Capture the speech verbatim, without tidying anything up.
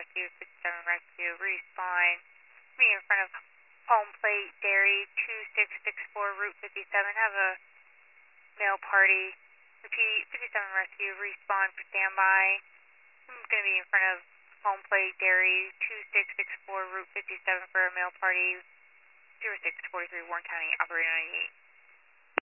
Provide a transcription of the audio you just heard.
Rescue, fifty-seven Rescue, respawn. Me in front of Home Plate Dairy, two six six four, Route fifty-seven. Have a mail party. Repeat, fifty-seven Rescue, respawn for standby. I'm going to be in front of Home Plate Dairy, two six six four, Route fifty-seven for a mail party. zero six four three, Warren County, operator ninety-eight.